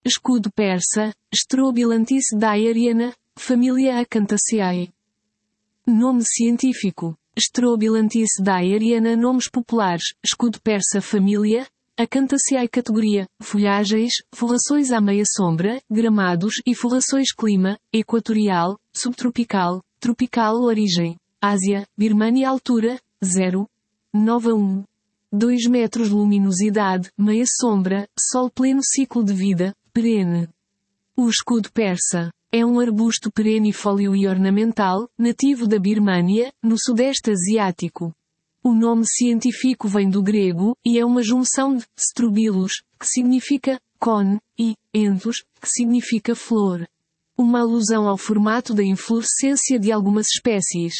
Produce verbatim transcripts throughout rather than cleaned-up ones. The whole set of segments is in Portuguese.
Escudo persa, Strobilanthes daiariana, família Acanthaceae. Nome científico: Strobilanthes daiariana. Nomes populares: escudo persa, família Acanthaceae. Categoria: folhagens, forrações à meia sombra, gramados e forrações. Clima: equatorial, subtropical, tropical. Origem: Ásia, Birmânia. Altura: zero vírgula nove a um vírgula dois metros. Luminosidade: meia sombra, sol pleno. Ciclo de vida: perene. O escudo persa é um arbusto perennifólio e ornamental, nativo da Birmânia, no sudeste asiático. O nome científico vem do grego, e é uma junção de strobilos, que significa cone, e enthus, que significa flor. Uma alusão ao formato da inflorescência de algumas espécies.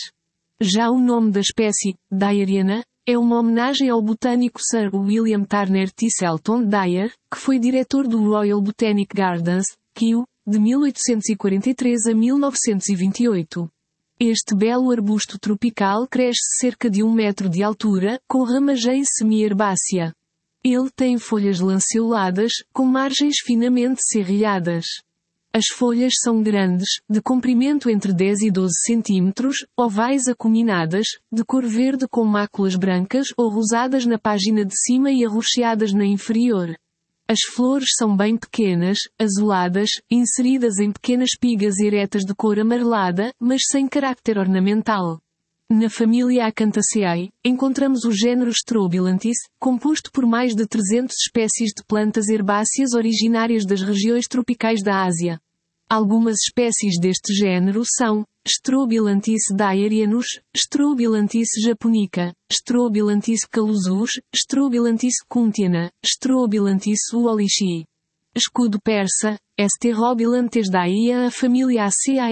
Já o nome da espécie, daiariana, é uma homenagem ao botânico Sir William Turner Tisselton Dyer, que foi diretor do Royal Botanic Gardens, Kew, de mil oitocentos e quarenta e três a mil novecentos e vinte e oito. Este belo arbusto tropical cresce cerca de um metro de altura, com ramagem semi-herbácea. Ele tem folhas lanceoladas, com margens finamente serrilhadas. As folhas são grandes, de comprimento entre dez e doze centímetros, ovais acuminadas, de cor verde com máculas brancas ou rosadas na página de cima e arroxeadas na inferior. As flores são bem pequenas, azuladas, inseridas em pequenas espigas eretas de cor amarelada, mas sem caráter ornamental. Na família Acanthaceae, encontramos o gênero Strobilanthes, composto por mais de trezentas espécies de plantas herbáceas originárias das regiões tropicais da Ásia. Algumas espécies deste gênero são Strobilanthes daiarianus, Strobilanthes japonica, Strobilanthes calusus, Strobilanthes kuntiana, Strobilanthes uollichii. Escudo persa, Strobilanthes daiariana. A família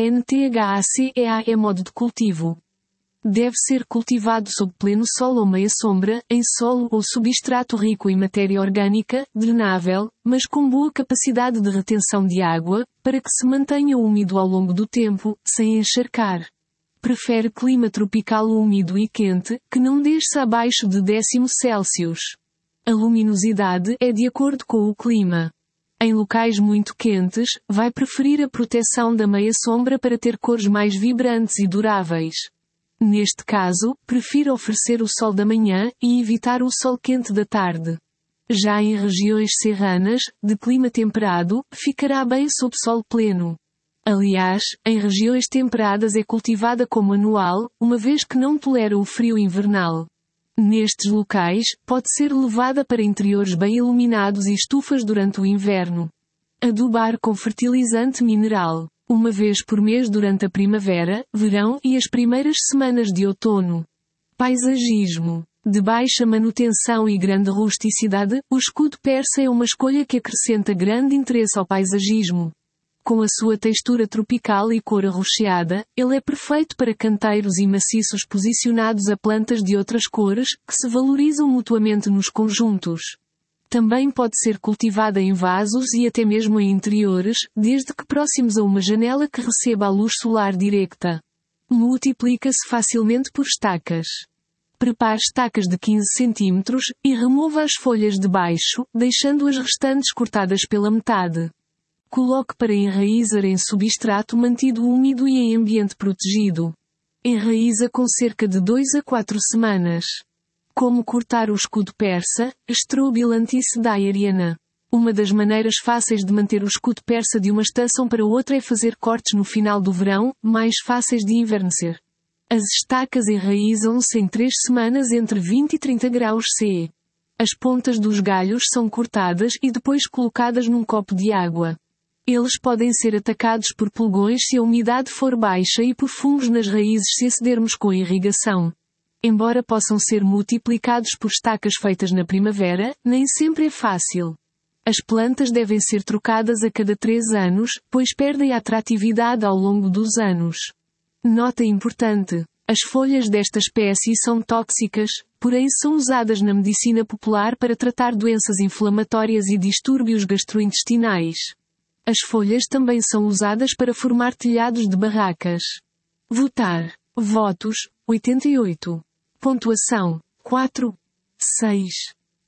Acanthaceae é modo de cultivo. Deve ser cultivado sob pleno sol ou meia sombra, em solo ou substrato rico em matéria orgânica, drenável, mas com boa capacidade de retenção de água, para que se mantenha úmido ao longo do tempo, sem encharcar. Prefere clima tropical úmido e quente, que não desça abaixo de décimo Celsius. A luminosidade é de acordo com o clima. Em locais muito quentes, vai preferir a proteção da meia sombra para ter cores mais vibrantes e duráveis. Neste caso, prefiro oferecer o sol da manhã e evitar o sol quente da tarde. Já em regiões serranas, de clima temperado, ficará bem sob sol pleno. Aliás, em regiões temperadas é cultivada como anual, uma vez que não tolera o frio invernal. Nestes locais, pode ser levada para interiores bem iluminados e estufas durante o inverno. Adubar com fertilizante mineral. Uma vez por mês durante a primavera, verão e as primeiras semanas de outono. Paisagismo. De baixa manutenção e grande rusticidade, o escudo persa é uma escolha que acrescenta grande interesse ao paisagismo. Com a sua textura tropical e cor arroxeada, ele é perfeito para canteiros e maciços posicionados a plantas de outras cores, que se valorizam mutuamente nos conjuntos. Também pode ser cultivada em vasos e até mesmo em interiores, desde que próximos a uma janela que receba a luz solar direta. Multiplica-se facilmente por estacas. Prepare estacas de quinze centímetros, e remova as folhas de baixo, deixando as restantes cortadas pela metade. Coloque para enraizar em substrato mantido úmido e em ambiente protegido. Enraiza com cerca de duas a quatro semanas. Como cortar o escudo persa, Strobilanthes daiariana. Uma das maneiras fáceis de manter o escudo persa de uma estação para outra é fazer cortes no final do verão, mais fáceis de envernecer. As estacas enraizam-se em três semanas entre vinte e trinta graus Celsius. As pontas dos galhos são cortadas e depois colocadas num copo de água. Eles podem ser atacados por pulgões se a umidade for baixa e por fungos nas raízes se excedermos com a irrigação. Embora possam ser multiplicados por estacas feitas na primavera, nem sempre é fácil. As plantas devem ser trocadas a cada três anos, pois perdem a atratividade ao longo dos anos. Nota importante: as folhas desta espécie são tóxicas, porém são usadas na medicina popular para tratar doenças inflamatórias e distúrbios gastrointestinais. As folhas também são usadas para formar telhados de barracas. Votar. Votos, oitenta e oito. Pontuação, quatro. seis.